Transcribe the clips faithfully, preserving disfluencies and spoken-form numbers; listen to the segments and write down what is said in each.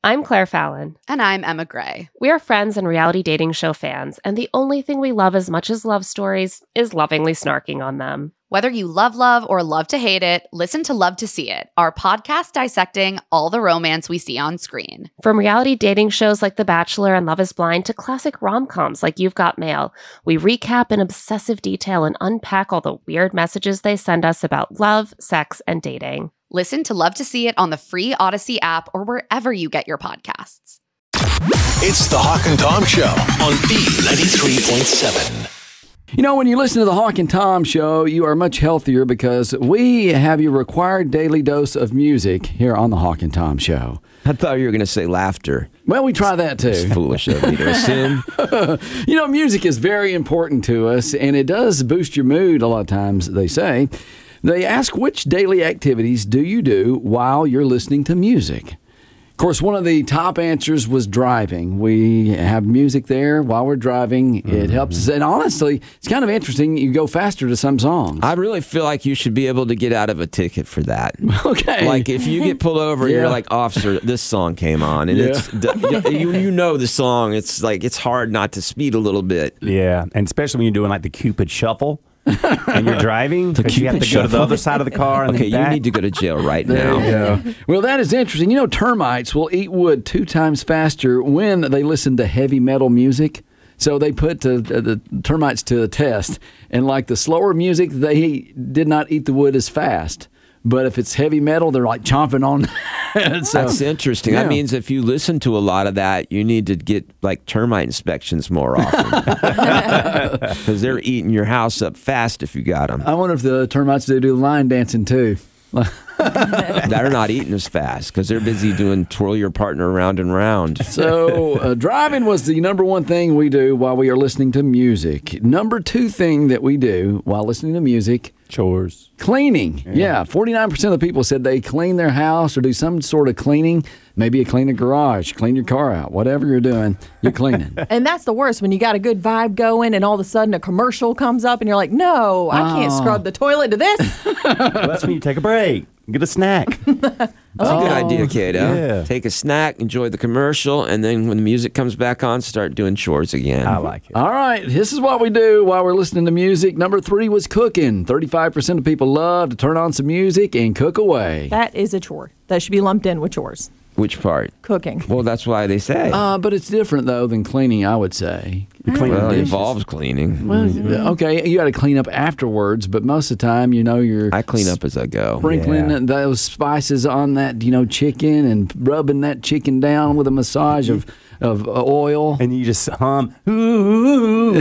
I'm Claire Fallon. And I'm Emma Gray. We are friends and reality dating show fans, and the only thing we love as much as love stories is lovingly snarking on them. Whether you love love or love to hate it, listen to Love to See It, our podcast dissecting all the romance we see on screen. From reality dating shows like The Bachelor and Love is Blind to classic rom-coms like You've Got Mail, we recap in obsessive detail and unpack all the weird messages they send us about love, sex, and dating. Listen to Love to See It on the free Odyssey app or wherever you get your podcasts. It's the Hawk and Tom Show on B ninety-three point seven. You know, when you listen to the Hawk and Tom Show, you are much healthier because we have your required daily dose of music here on the Hawk and Tom Show. I thought you were going to say laughter. Well, we try that too. It's foolish of me to assume. You know, music is very important to us, and it does boost your mood a lot of times, they say. They ask, which daily activities do you do while you're listening to music? Of course, one of the top answers was driving. We have music there while we're driving. It mm-hmm. helps us. And honestly, it's kind of interesting. You go faster to some songs. I really feel like you should be able to get out of a ticket for that. Okay. Like if you get pulled over, yeah. you're like, officer, this song came on. And yeah. it's you, you know the song. It's like it's hard not to speed a little bit. Yeah, and especially when you're doing like the Cupid Shuffle. And you're driving because you have to shuffle. go to the other side of the car. And okay, then back. You need to go to jail right there now. You go. Well, that is interesting. You know, termites will eat wood two times faster when they listen to heavy metal music. So they put uh, the termites to the test. And like the slower music, they did not eat the wood as fast. But if it's heavy metal, they're like chomping on. So, that's interesting. Yeah. That means if you listen to a lot of that, you need to get like termite inspections more often. Because they're eating your house up fast if you got them. I wonder if the termites do do line dancing too. They're not eating as fast because they're busy doing twirl your partner round and round. So uh, driving was the number one thing we do while we are listening to music. Number two thing that we do while listening to music. Chores. Cleaning. Yeah. yeah. forty-nine percent of the people said they clean their house or do some sort of cleaning. Maybe you clean a garage, clean your car out, whatever you're doing, you're cleaning. And that's the worst when you got a good vibe going and all of a sudden a commercial comes up and you're like, no, I can't Oh. scrub the toilet to this. Well, that's when you take a break. Get a snack. That's Oh. a good idea, Kato. Yeah. Take a snack, enjoy the commercial, and then when the music comes back on, start doing chores again. I like it. All right, this is what we do while we're listening to music. Number three was cooking. thirty-five percent of people love to turn on some music and cook away. That is a chore. That should be lumped in with chores. Which part? Cooking. Well, that's why they say. Uh, but it's different, though, than cleaning, I would say. Clean well, it dishes. involves cleaning. Well, okay, you got to clean up afterwards, but most of the time, you know, you're I clean up as I go. sprinkling Yeah. those spices on that, you know, chicken and rubbing that chicken down with a massage of, of oil. And you just hum. Ooh.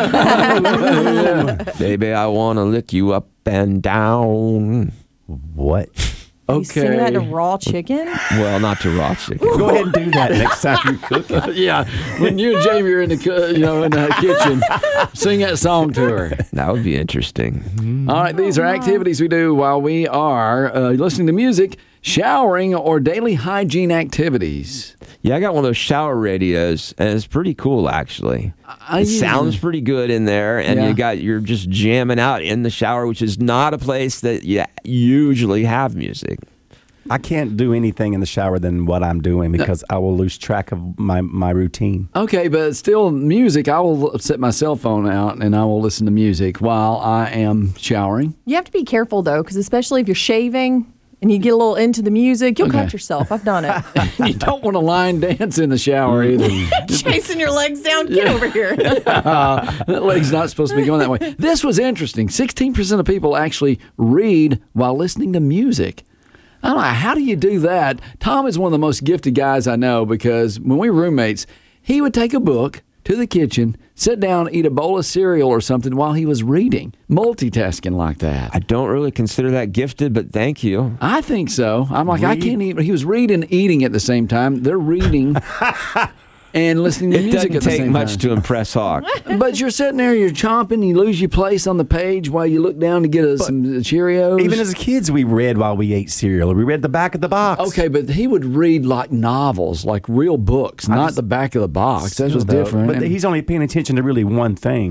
Baby, I want to lick you up and down. What? You sing that to raw chicken? Well, not to raw chicken. Go ahead and do that next time you cook it. Yeah, when you and Jamie are in the cu- you know in the kitchen, sing that song to her. That would be interesting. All right, these are activities we do while we are uh, listening to music, showering, or daily hygiene activities. Yeah, I got one of those shower radios, and it's pretty cool, actually. I It use sounds them. pretty good in there, and Yeah. you got you're just jamming out in the shower, which is not a place that you usually have music. I can't do anything in the shower than what I'm doing because I will lose track of my, my routine. Okay, but still, music. I will set my cell phone out and I will listen to music while I am showering. You have to be careful, though, because especially if you're shaving and you get a little into the music, you'll Okay. cut yourself. I've done it. You don't want to line dance in the shower either. Chasing your legs down. Get over here. Uh, that leg's not supposed to be going that way. This was interesting. sixteen percent of people actually read while listening to music. I don't know. How do you do that? Tom is one of the most gifted guys I know because when we were roommates, he would take a book to the kitchen, sit down, eat a bowl of cereal or something while he was reading. Multitasking like that. I don't really consider that gifted, but thank you. I think so. I'm like, I Read? can't even. He was reading, eating at the same time. They're reading and listening to It music doesn't at the take same much time. to impress Hawk. But you're sitting there, you're chomping, you lose your place on the page while you look down to get a, some Cheerios. Even as kids, we read while we ate cereal. We read the back of the box. Okay, but he would read like novels, like real books, I not just- the back of the box. That was Still, though, different. But And- he's only paying attention to really one thing.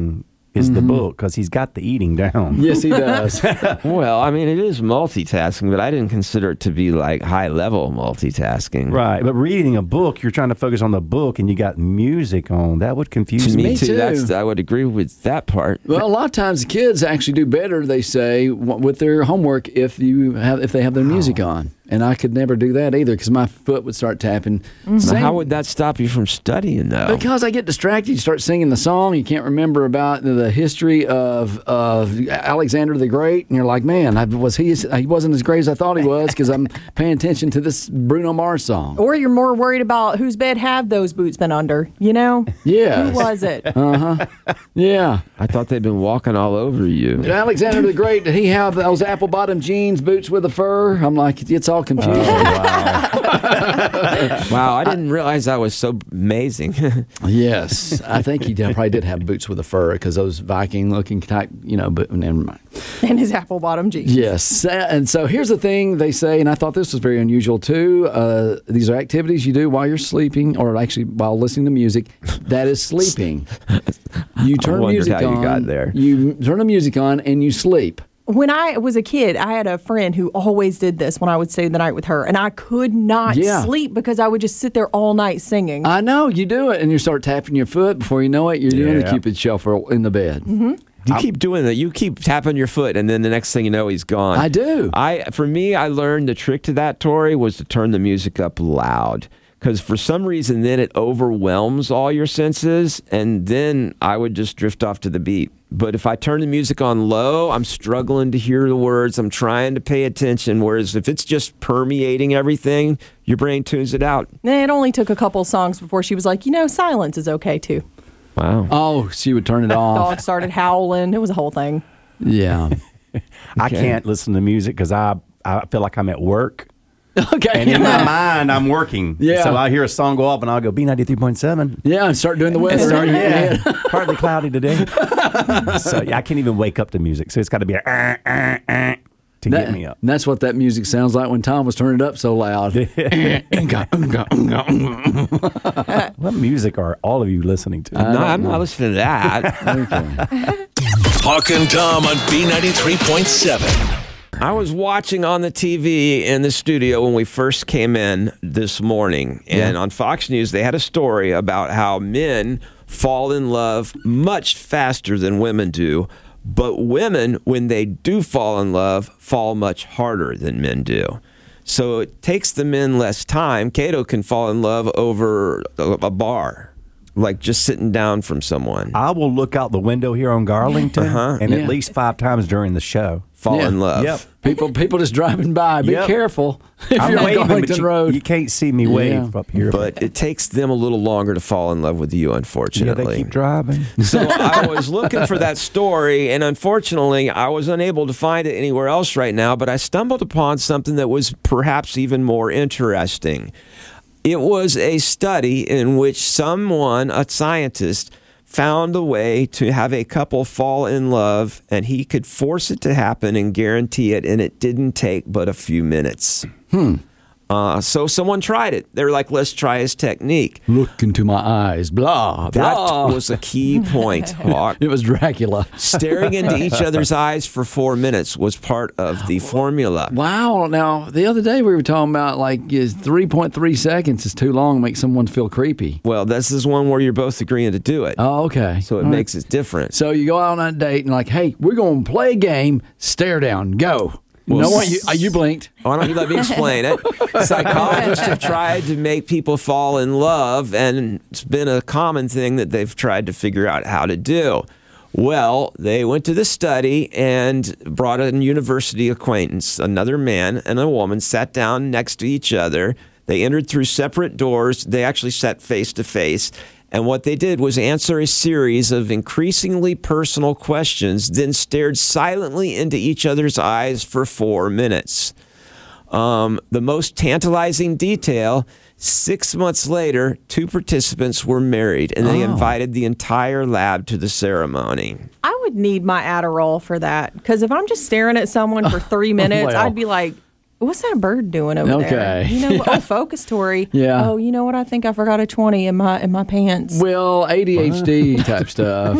is the book because he's got the eating down. Yes, he does. Well, I mean, it is multitasking, but I didn't consider it to be like high level multitasking. Right, but reading a book, you're trying to focus on the book, and you got music on. That would confuse To me. me, Me too. too. That's I would agree with that part. Well, a lot of times the kids actually do better, they say, w- with their homework if you have if they have their music on. And I could never do that either because my foot would start tapping. But Same- how would that stop you from studying, though? Because I get distracted. You start singing the song. You can't remember about the, the history of of Alexander the Great, and you're like, man, I, was he? He wasn't as great as I thought he was because I'm paying attention to this Bruno Mars song. Or you're more worried about whose bed have those boots been under, you know? Yes. Who was it? Yeah. I thought they'd been walking all over you. Alexander the Great, did he have those apple bottom jeans, boots with a fur? I'm like, it's all confusing. Wow, I didn't realize that was so amazing. Yes, I think he did, probably did have boots with a fur because those Viking-looking type, you know. But never mind. And his apple bottom jeans. Yes, and so here's the thing they say, and I thought this was very unusual too. Uh, these are activities you do while you're sleeping, or actually while listening to music. That is sleeping. You turn wondered music how you on. got there. You turn the music on and you sleep. When I was a kid, I had a friend who always did this when I would stay the night with her, and I could not Yeah. sleep because I would just sit there all night singing. I know you do it, and you start tapping your foot. Before you know it, you're doing the Yeah. Cupid shuffle in the bed. Mm-hmm. You keep doing that. You keep tapping your foot, and then the next thing you know, he's gone. I do. I for me, I learned the trick to that, Tori, was to turn the music up loud. Because for some reason, then it overwhelms all your senses, and then I would just drift off to the beat. But if I turn the music on low, I'm struggling to hear the words. I'm trying to pay attention. Whereas if it's just permeating everything, your brain tunes it out. And it only took a couple songs before she was like, you know, silence is okay too. Wow. Oh, she would turn it off. Dog started howling. It was a whole thing. Yeah. I can't listen to music because I, I feel like I'm at work. Okay. And in my mind, I'm working. Yeah. So I hear a song go off, and I'll go, B ninety-three point seven. Yeah, and start doing the weather. Start, in your yeah. head. Partly cloudy today. So yeah, I can't even wake up to music. So it's got to be a uh, uh, uh, to That- get me up. and that's what that music sounds like when Tom was turning it up so loud. Unga, unga, unga, unga. What music are all of you listening to? no, I'm not listening to that. Hawk and Tom on B ninety-three point seven. I was watching on the T V in the studio when we first came in this morning. And on Fox News, they had a story about how men fall in love much faster than women do. But women, when they do fall in love, fall much harder than men do. So it takes the men less time. Kato can fall in love over a, a bar, like just sitting down from someone. I will look out the window here on Garlington, and Yeah. at least five times during the show. Fall Yeah. in love. Yep. People, people just driving by. Be Yep. careful if I'm you're on waving, but Garlington you, Road. you can't see me wave Yeah. up here. But it takes them a little longer to fall in love with you, yeah, unfortunately. they keep driving. So I was looking for that story, and unfortunately, I was unable to find it anywhere else right now, but I stumbled upon something that was perhaps even more interesting. It was a study in which someone, a scientist, found a way to have a couple fall in love, and he could force it to happen and guarantee it, and it didn't take but a few minutes. Hmm. Uh, so someone tried it. They were like, let's try his technique. Look into my eyes. Blah, That blah. was a key point, Hawk. It was Dracula. Staring into each other's eyes for four minutes was part of the formula. Wow. Now, the other day we were talking about like is three point three seconds is too long to make someone feel creepy. Well, this is one where you're both agreeing to do it. Oh, okay. So it All right. makes it different. So you go out on a date and like, hey, we're going to play a game. Stare down. Go. Well, no one. You, uh, you blinked. Why don't you let me explain it? Psychologists have tried to make people fall in love, and it's been a common thing that they've tried to figure out how to do. Well, they went to the study and brought a university acquaintance, another man and a woman, sat down next to each other. They entered through separate doors. They actually sat face to face. And what they did was answer a series of increasingly personal questions, then stared silently into each other's eyes for four minutes. Um, the most tantalizing detail, six months later, two participants were married, and they invited the entire lab to the ceremony. I would need my Adderall for that because if I'm just staring at someone for three minutes, Well. I'd be like, What's that bird doing over Okay. there? You know, Yeah. oh, focus Tori. Yeah. Oh, you know what? I think I forgot a twenty in my in my pants. Well, A D H D type stuff.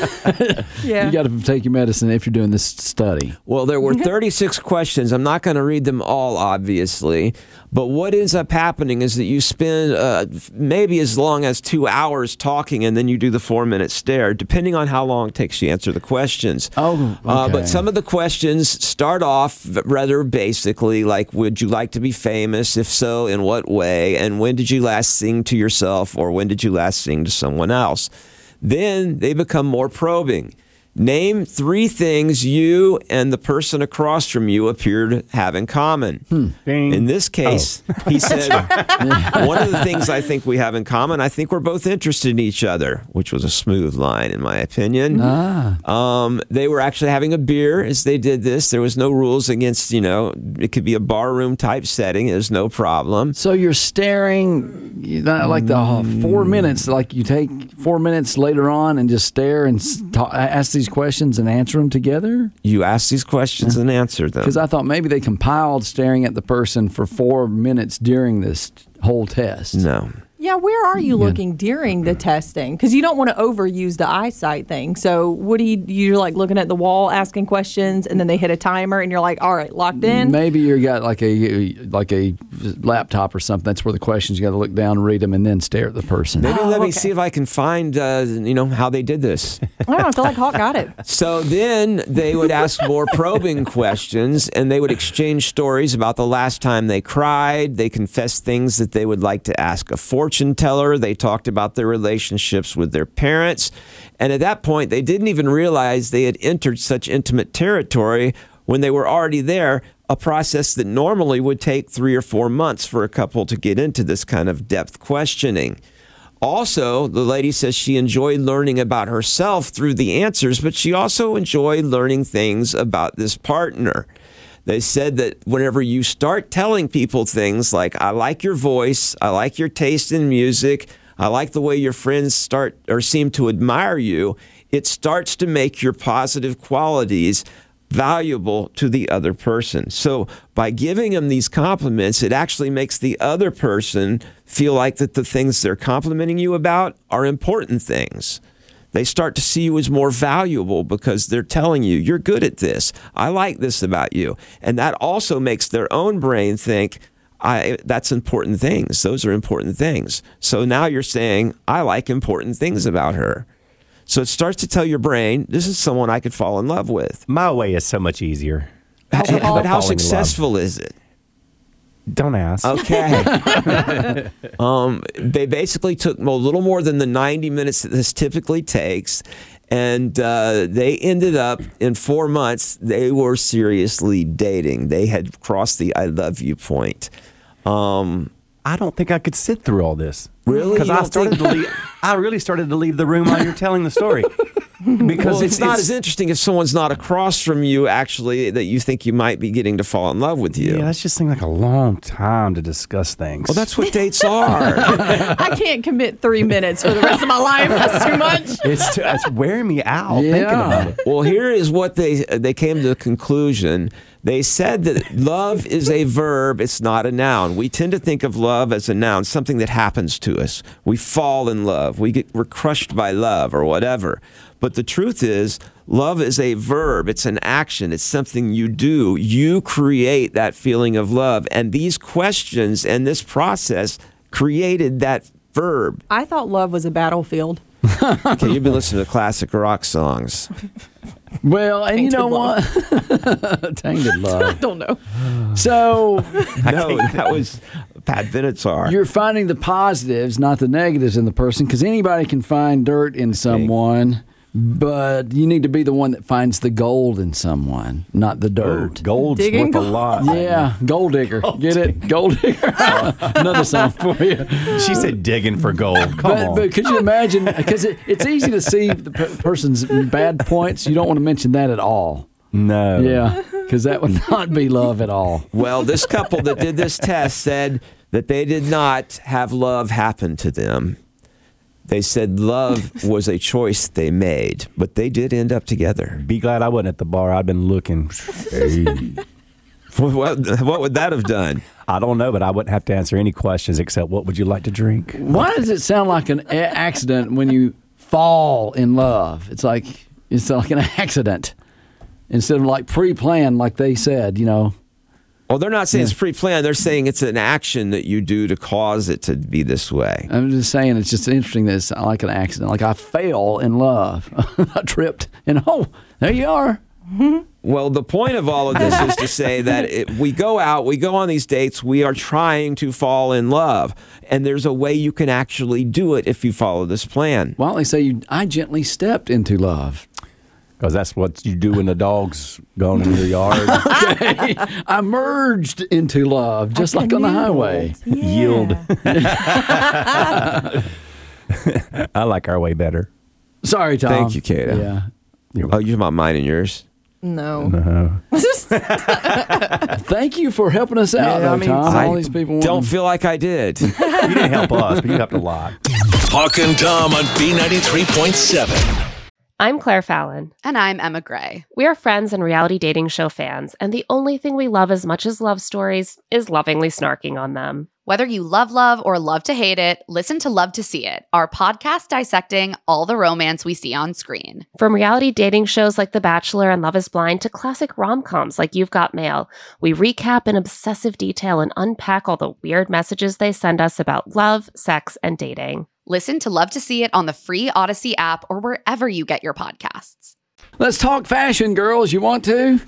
Yeah. You got to take your medicine if you're doing this study. Well, there were thirty-six questions. I'm not going to read them all, obviously. But what ends up happening is that you spend uh, maybe as long as two hours talking, and then you do the four-minute stare, depending on how long it takes you to answer the questions. Oh, Uh, okay. but some of the questions start off rather basically, like, would you like to be famous? If so, in what way? And when did you last sing to yourself, or when did you last sing to someone else? Then they become more probing. Name three things you and the person across from you appear to have in common. Bing. In this case, he said, one of the things I think we have in common, I think we're both interested in each other, which was a smooth line, in my opinion. Ah. Um, they were actually having a beer as they did this. There was no rules against, you know, it could be a barroom type setting. There's no problem. So you're staring, you know, like the four minutes, like you take four minutes later on and just stare and s- ta- ask these questions and answer them together? You ask these questions and answer them. Because I thought maybe they compiled staring at the person for four minutes during this whole test. No. Yeah, where are you looking during the testing? Because you don't want to overuse the eyesight thing. So what do you, you're like looking at the wall, asking questions, and then they hit a timer, and you're like, all right, locked in? Maybe you got like a like a laptop or something. That's where the questions, you got to look down, read them, and then stare at the person. Maybe Oh, let me okay. see if I can find, uh, you know, how they did this. I don't know, I feel like Hawk got it. So then they would ask more probing questions, and they would exchange stories about the last time they cried. They confessed things that they would like to ask a fortune teller. They talked about their relationships with their parents. And at that point, they didn't even realize they had entered such intimate territory when they were already there, a process that normally would take three or four months for a couple to get into this kind of depth questioning. Also, the lady says she enjoyed learning about herself through the answers, but she also enjoyed learning things about this partner. They said that whenever you start telling people things like, I like your voice, I like your taste in music, I like the way your friends start or seem to admire you, it starts to make your positive qualities valuable to the other person. So by giving them these compliments, it actually makes the other person feel like that the things they're complimenting you about are important things. They start to see you as more valuable because they're telling you, you're good at this. I like this about you. And that also makes their own brain think, I, that's important things. Those are important things. So now you're saying, I like important things about her. So it starts to tell your brain, this is someone I could fall in love with. My way is so much easier. But how Falling in love. successful is it? Don't ask. Okay. um, they basically took a little more than the ninety minutes that this typically takes, and uh, they ended up in four months. They were seriously dating. They had crossed the "I love you" point. Um, I don't think I could sit through all this. Really? Because You I don't started think- to leave. I really started to leave the room while you're telling the story. Because well, it's, not as interesting if someone's not across from you, actually, that you think you might be getting to fall in love with you. Yeah, that's just seems like a long time to discuss things. Well, that's what dates are. I can't commit three minutes for the rest of my life. That's too much. it's too, it's wearing me out Yeah. thinking about it. Well, here is what they they came to the conclusion. They said that love is a verb, it's not a noun. We tend to think of love as a noun, something that happens to us. We fall in love. We get we're crushed by love or whatever. But the truth is, love is a verb. It's an action. It's something you do. You create that feeling of love. And these questions and this process created that verb. I thought love was a battlefield. Okay, you've been listening to classic rock songs. Well, and you Tainted know love. what? Tainted I love. don't know. So No, that was Pat Benatar. you're finding the positives, not the negatives in the person, because anybody can find dirt in someone, but you need to be the one that finds the gold in someone, not the dirt. Gold's Digging worth a gold. lot. Yeah, gold digger. Get it? Gold digger. Another song for you. She said digging for gold. Come But, on. but could you imagine? Because it, it's easy to see the per- person's bad points. You don't want to mention that at all. no. Yeah, because that would not be love at all. Well, this couple that did this test said that they did not have love happen to them. They said love was a choice they made, but they did end up together. Be glad I wasn't at the bar. I'd been looking. Hey. What, what would that have done? I don't know, but I wouldn't have to answer any questions except what would you like to drink? Why does it sound like an a- accident when you fall in love? It's like it's like an accident instead of like pre-planned, like they said. You know. Well, they're not saying Yeah. it's pre-planned. They're saying it's an action that you do to cause it to be this way. I'm just saying it's just interesting that it's like an accident. Like I fell in love, I tripped, and oh, there you are. Well, the point of all of this is to say that it, we go out, we go on these dates, we are trying to fall in love. And there's a way you can actually do it if you follow this plan. Why don't they say you, I gently stepped into love? Because that's what you do when the dog's gone in your yard. Okay, I merged into love, just like on the highway. Yield. I like our way better. Sorry, Tom. Thank you, Kata. Yeah. Oh, you're about mine and yours? No. Thank you for helping us out, Yeah, though, I mean, Tom. I All these people don't wanting- feel like I did. You didn't help us, but you helped a lot. Hawk and Tom on B ninety-three point seven. I'm Claire Fallon. And I'm Emma Gray. We are friends and reality dating show fans, and the only thing we love as much as love stories is lovingly snarking on them. Whether you love love or love to hate it, listen to Love to See It, our podcast dissecting all the romance we see on screen. From reality dating shows like The Bachelor and Love is Blind to classic rom-coms like You've Got Mail, we recap in obsessive detail and unpack all the weird messages they send us about love, sex, and dating. Listen to Love to See It on the free Odyssey app or wherever you get your podcasts. Let's talk fashion, girls. You want to?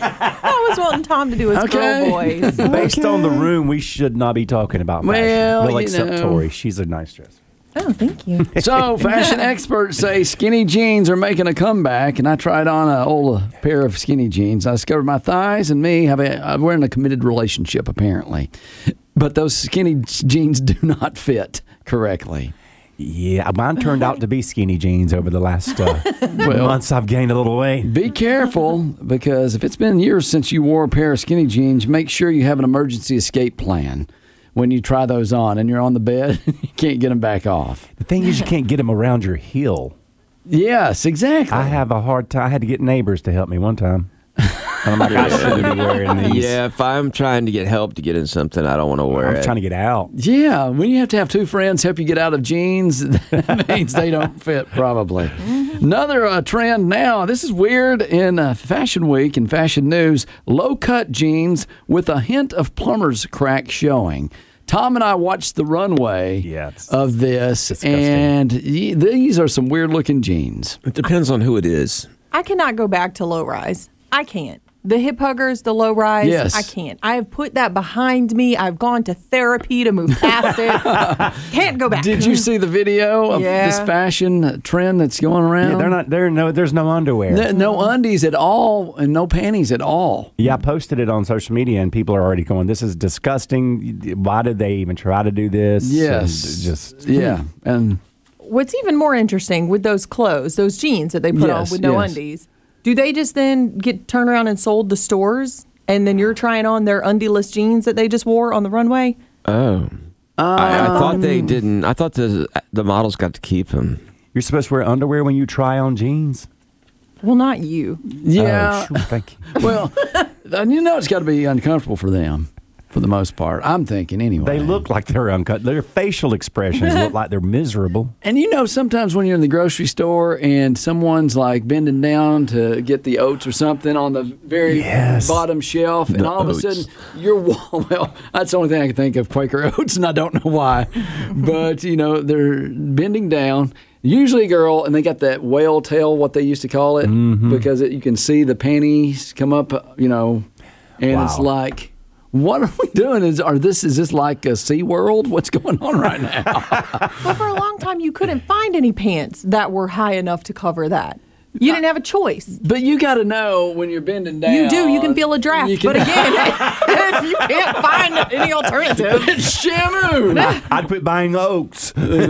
I was wanting Tom to do his Okay. girl voice. Based on the room, we should not be talking about fashion. Well, well you except know. Tori. She's a nice dresser. Oh, thank you. So, fashion experts say skinny jeans are making a comeback, and I tried on an old pair of skinny jeans. I discovered my thighs and me have a, uh, we're in a committed relationship, apparently. But those skinny jeans do not fit correctly. Yeah, mine turned out to be skinny jeans over the last uh, months. I've gained a little weight. Be careful, because if it's been years since you wore a pair of skinny jeans, make sure you have an emergency escape plan when you try those on and you're on the bed. You can't get them back off. The thing is, you can't get them around your heel. Yes, exactly. I have a hard time. I had to get neighbors to help me one time. And I'm like, I shouldn't be wearing these. Yeah, if I'm trying to get help to get in something, I don't want to wear I'm it. trying to get out. Yeah, when you have to have two friends help you get out of jeans, that means they don't fit, probably. Another uh, trend now, this is weird in uh, Fashion Week and Fashion News, low-cut jeans with a hint of plumber's crack showing. Tom and I watched the runway Yeah, it's of this, disgusting. and y- these are some weird-looking jeans. It depends on who it is. I cannot go back to low rise. I can't. The hip huggers, the low rise, Yes. I can't. I have put that behind me. I've gone to therapy to move past it. Can't go back. Did you see the video of Yeah. this fashion trend that's going around? Yeah, they're not. There no. There's no underwear. No, no undies at all and no panties at all. Yeah, I posted it on social media, and people are already going, "This is disgusting. Why did they even try to do this?" Yes. And just Yeah. And What's even more interesting with those clothes, those jeans that they put Yes, on with no yes. undies, do they just then get turned around and sold to stores, and then you're trying on their undieless jeans that they just wore on the runway? Oh. I, I thought they didn't. I thought the the models got to keep them. you're supposed to wear underwear when you try on jeans. Well, not you. yeah, Oh, sure, thank you. well, and you know it's got to be uncomfortable for them, for the most part. I'm thinking anyway. They look like they're uncut. Their facial expressions look like they're miserable. and you know, sometimes when you're in the grocery store and someone's like bending down to get the oats or something on the very Yes. bottom shelf, and The all of a oats. sudden you're wa- well, that's the only thing I can think of, Quaker Oats, and I don't know why, but you know they're bending down. Usually a girl, and they got that whale tail, what they used to call it, Mm-hmm. because it, you can see the panties come up, you know, and it's Wow. like, what are we doing? Is are this is this like a Sea World? What's going on right now? Well, for a long time, you couldn't find any pants that were high enough to cover that. You didn't have a choice. But you got to know when you're bending down. You do. You can feel a draft. You can- But again, if you can't find any alternative, it's Shamu. I'd quit buying oats.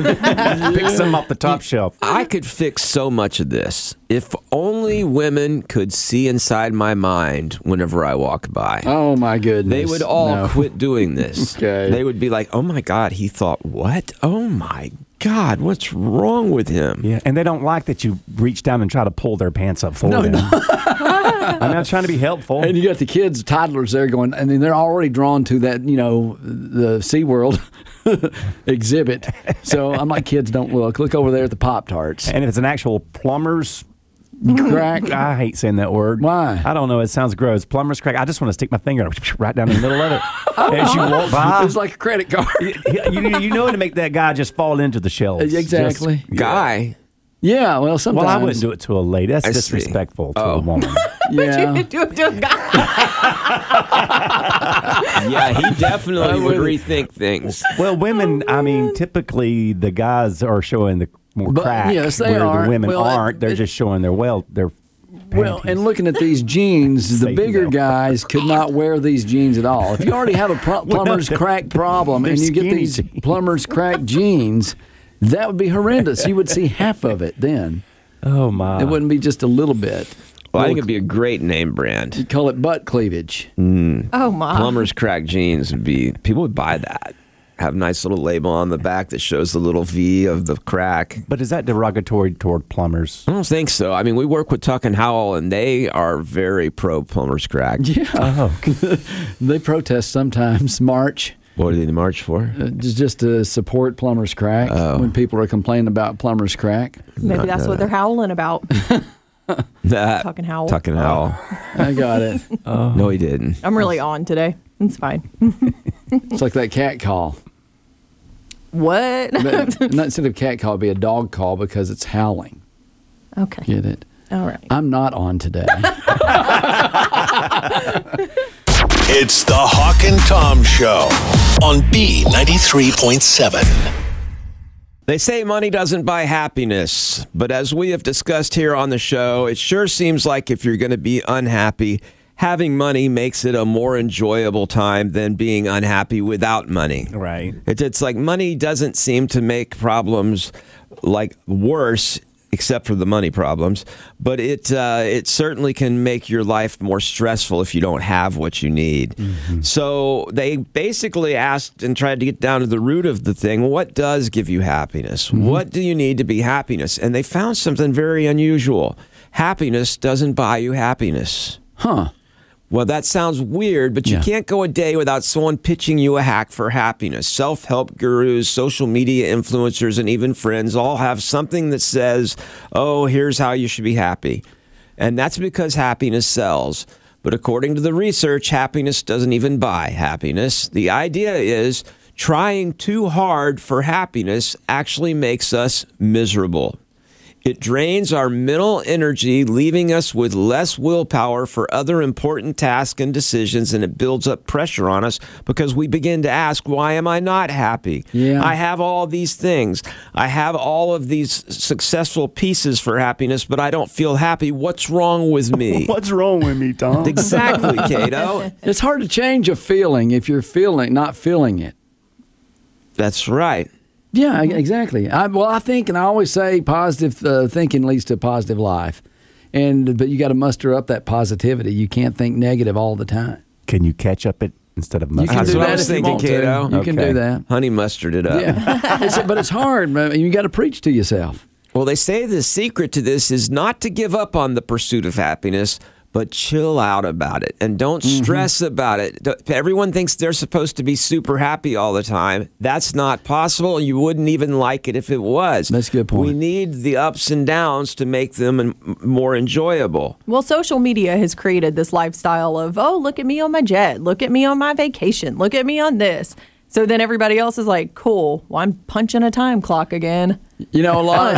Pick some off the top shelf. I could fix so much of this if only women could see inside my mind whenever I walk by. Oh my goodness. They would all No. quit doing this. Okay. They would be like, "Oh my God, he thought what? Oh my God, what's wrong with him? Yeah, and they don't like that you reach down and try to pull their pants up for them. No. I'm not trying to be helpful. And you got the kids, toddlers there going, and then they're already drawn to that, you know, the SeaWorld exhibit. So I'm like, kids, don't look. Look over there at the Pop-Tarts. And if it's an actual plumber's crack. I hate saying that word. Why? I don't know. It sounds gross. Plumber's crack. I just want to stick my finger right down in the middle of it as you walk by. It's like a credit card. you, you, you know to make that guy just fall into the shelves. Exactly. Just, Guy. Yeah, well, sometimes. Well, I wouldn't do it to a lady. That's I disrespectful see. to Oh. a woman. Yeah. You do it to a guy. Yeah, he definitely would rethink things. Well, women, I mean, typically the guys are showing the more But, crack, yes, they where are. the women Well, it- aren't. They're it- just showing their well, their Well, panties. and looking at these jeans, the Satan bigger belt. guys could not wear these jeans at all. If you already have a pl- plumber's they're- crack problem and they're you get skinny these jeans. plumber's crack jeans, that would be horrendous. You would see half of it then. Oh my! It wouldn't be just a little bit. Well, I think it'd be a great name brand. You'd call it butt cleavage. Oh my. Plumber's crack jeans would be, people would buy that. Have a nice little label on the back that shows the little V of the crack. But is that derogatory toward plumbers? I don't think so. I mean, we work with Tuck and Howell, and they are very pro plumber's crack. Yeah. Oh, They protest sometimes, march, What do they march for? uh, just just to support plumber's crack Oh. when people are complaining about plumber's crack. Maybe that's what they're howling about. That, Tuck and Howell. Tuck and Howell. I got it. No, he didn't. I'm really on today. It's fine. It's like that cat call. What? But not instead of cat call, it'd be a dog call because it's howling. Okay. Get it? All right. I'm not on today. It's the Hawk and Tom Show on B ninety-three point seven. They say money doesn't buy happiness, but as we have discussed here on the show, it sure seems like if you're going to be unhappy, having money makes it a more enjoyable time than being unhappy without money. right. It's, it's like money doesn't seem to make problems like worse, except for the money problems, but it uh, it certainly can make your life more stressful if you don't have what you need. Mm-hmm. So they basically asked and tried to get down to the root of the thing. What does give you happiness? Mm-hmm. What do you need to be happiness? And they found something very unusual. Happiness doesn't buy you happiness. Huh. Well, that sounds weird, but you Yeah. can't go a day without someone pitching you a hack for happiness. Self-help gurus, social media influencers, and even friends all have something that says, oh, here's how you should be happy. And that's because happiness sells. But according to the research, happiness doesn't even buy happiness. The idea is trying too hard for happiness actually makes us miserable. It drains our mental energy, leaving us with less willpower for other important tasks and decisions, and it builds up pressure on us because we begin to ask, why am I not happy? Yeah. I have all these things. I have all of these successful pieces for happiness, but I don't feel happy. What's wrong with me? What's wrong with me, Tom? Exactly, Cato. It's hard to change a feeling if you're feeling not feeling it. That's right. Yeah, exactly. I, well, I think, and I always say, positive uh, thinking leads to a positive life. And but you got to muster up that positivity. You can't think negative all the time. Can you catch up it instead of You can That's do what I that was if you thinking, want to. Cato. You can Okay. do that. Honey mustard it up. Yeah, it's, but it's hard. Man. You got to preach to yourself. Well, they say the secret to this is not to give up on the pursuit of happiness, but chill out about it and don't stress about it. D- Everyone thinks they're supposed to be super happy all the time. That's not possible. You wouldn't even like it if it was. That's a good point. We need the ups and downs to make them en- more enjoyable. Well, social media has created this lifestyle of, oh, look at me on my jet. Look at me on my vacation. Look at me on this. So then everybody else is like, cool, well, I'm punching a time clock again. You know, a lot.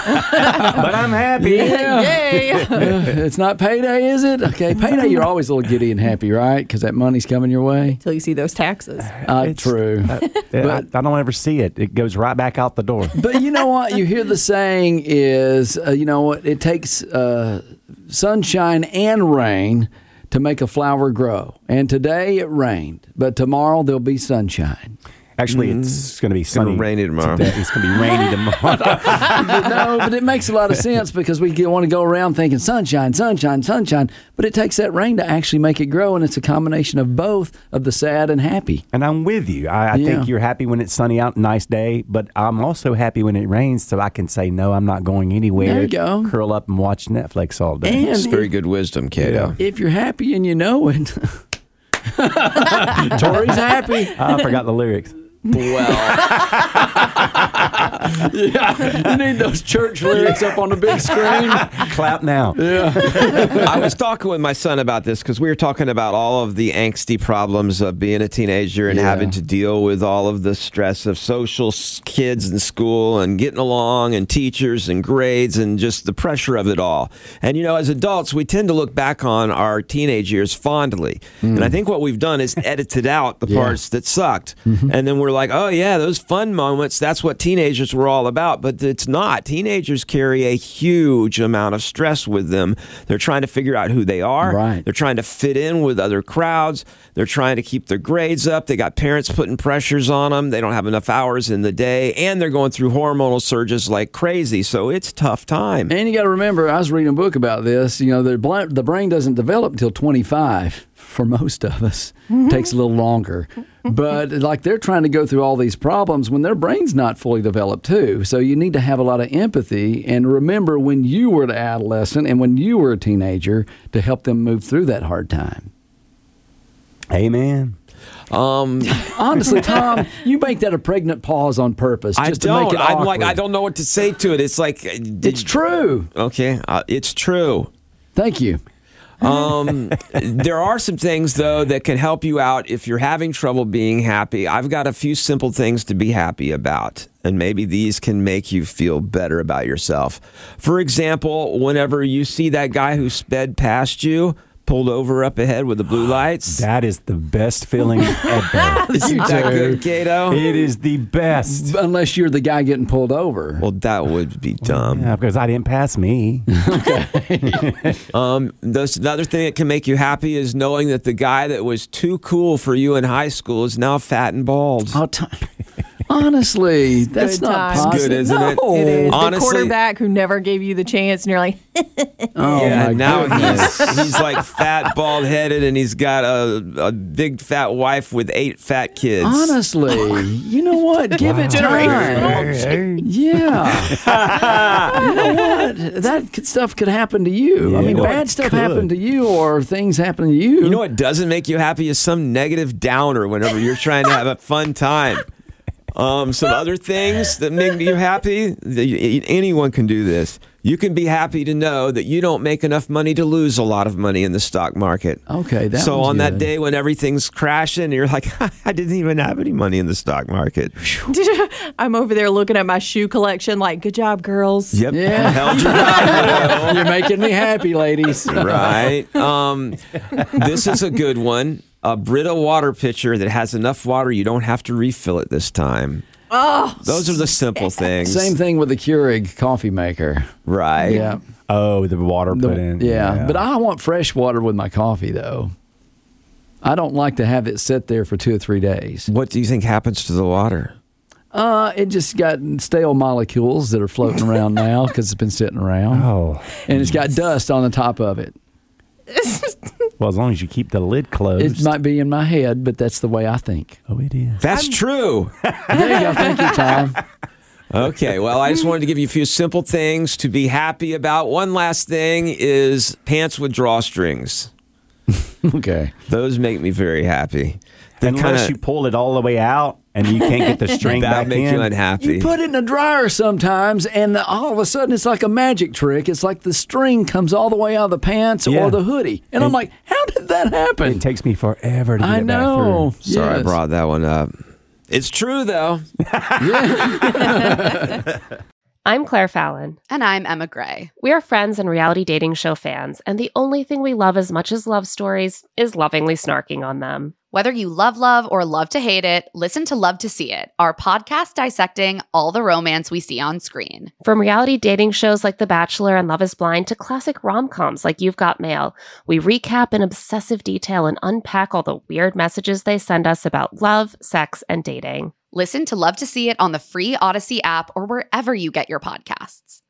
But I'm happy. Yay. It's not payday, is it? Okay, payday. You're always a little giddy and happy, right? Because that money's coming your way. Till you see those taxes. Uh, It's- true. I, I don't ever see it. It goes right back out the door. But you know what? You hear the saying is, uh, you know what? It takes uh, sunshine and rain to make a flower grow. And today it rained, but tomorrow there'll be sunshine. Actually, it's going to be sunny. gonna rainy tomorrow. Today. It's going to be rainy tomorrow. No, but it makes a lot of sense because we want to go around thinking sunshine, sunshine, sunshine, but it takes that rain to actually make it grow, and it's a combination of both of the sad and happy. And I'm with you. I, I Yeah. think you're happy when it's sunny out, nice day, but I'm also happy when it rains so I can say, no, I'm not going anywhere. There you go. Curl up and watch Netflix all day. And It's very good wisdom, Cato. if you're happy and you know it, Tori's happy. I forgot the lyrics. Well, Yeah, you need those church lyrics up on the big screen. Clap now. I was talking with my son about this because we were talking about all of the angsty problems of being a teenager and Yeah. having to deal with all of the stress of social s- kids in school and getting along and teachers and grades and just the pressure of it all. And, you know, as adults, we tend to look back on our teenage years fondly. And I think what we've done is edited out the Yeah. parts that sucked. And then we're like, oh, yeah, those fun moments, that's what teenagers were all about. But it's not. Teenagers carry a huge amount of stress with them. They're trying to figure out who they are. Right. They're trying to fit in with other crowds. They're trying to keep their grades up. They got parents putting pressures on them. They don't have enough hours in the day. And they're going through hormonal surges like crazy. So it's a tough time. And you got to remember, I was reading a book about this. You know, the, bla- the brain doesn't develop until twenty-five for most of us. It takes a little longer. But like they're trying to go through all these problems when their brain's not fully developed too. So you need to have a lot of empathy and remember when you were an adolescent and when you were a teenager to help them move through that hard time. Amen. Um, Honestly, Tom, you make that a pregnant pause on purpose just I to don't. make it I'm awkward. like, I don't know what to say to it. It's like, did, It's true. okay, uh, it's true. Thank you. Um, there are some things, though, that can help you out if you're having trouble being happy. I've got a few simple things to be happy about, and maybe these can make you feel better about yourself. For example, whenever you see that guy who sped past you, pulled over up ahead with the blue lights. That is the best feeling ever. Isn't that good, Gato? It is the best. Unless you're the guy getting pulled over. Well, that would be dumb. Yeah, because I didn't pass me. Um, those, another thing that can make you happy is knowing that the guy that was too cool for you in high school is now fat and bald. Oh, t- honestly, that's Good not times. possible. Good, isn't it? No. It is. Honestly- the quarterback who never gave you the chance, and you're like, Oh, Yeah, my now goodness. he's he's like fat, bald headed, and he's got a, a big fat wife with eight fat kids. Honestly, you know what? Give it time. Yeah. You know what? That could- stuff could happen to you. I Yeah, mean, well, bad it stuff could. happen to you or things happen to you. You know what doesn't make you happy is some negative downer whenever you're trying to have a fun time. Um, some other things that make you happy, the- anyone can do this. You can be happy to know that you don't make enough money to lose a lot of money in the stock market. Okay, that so one's on that good. day when everything's crashing, you're like, I didn't even have any money in the stock market. I'm over there looking at my shoe collection, like, good job, girls. Yep. Yeah. Held your value. You're making me happy, ladies. Right. Um, this is a good one. A Brita water pitcher that has enough water you don't have to refill it this time. Oh, Those are the simple things. Same thing with the Keurig coffee maker. Right. Yeah. Oh, the water The- put in. yeah. But I want fresh water with my coffee, though. I don't like to have it sit there for two or three days. What do you think happens to the water? Uh, it just got stale molecules that are floating around now because it's been sitting around. Oh. And it's got dust on the top of it. Well, as long as you keep the lid closed. It might be in my head, but that's the way I think. Oh, it is. That's true. There you go. Thank you, Tom. Okay. Well, I just wanted to give you a few simple things to be happy about. One last thing is pants with drawstrings. Okay. Those make me very happy. They Unless kinda- you pull it all the way out and you can't get the string that back make in. you unhappy. You put it in a dryer sometimes, and all of a sudden it's like a magic trick. It's like the string comes all the way out of the pants Yeah. or the hoodie. And I'm And- like, how did that happen? It takes me forever to get I it back know. through. Sorry, I Yes. brought that one up. It's true, though. I'm Claire Fallon. And I'm Emma Gray. We are friends and reality dating show fans, and the only thing we love as much as love stories is lovingly snarking on them. Whether you love love or love to hate it, listen to Love to See It, our podcast dissecting all the romance we see on screen. From reality dating shows like The Bachelor and Love is Blind to classic rom-coms like You've Got Mail, we recap in obsessive detail and unpack all the weird messages they send us about love, sex, and dating. Listen to Love to See It on the free Odyssey app or wherever you get your podcasts.